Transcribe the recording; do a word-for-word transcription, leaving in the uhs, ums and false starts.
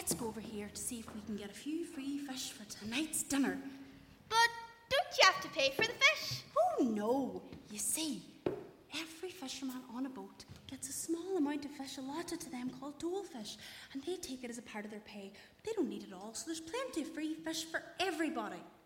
let's go over here to see if we can get a few free fish for tonight's dinner. But don't you have to pay for the fish? Oh, no. You see, every fisherman on a boat gets a small amount of fish allotted to them called dole fish, and they take it as a part of their pay. But they don't need it all, so there's plenty of free fish for everybody.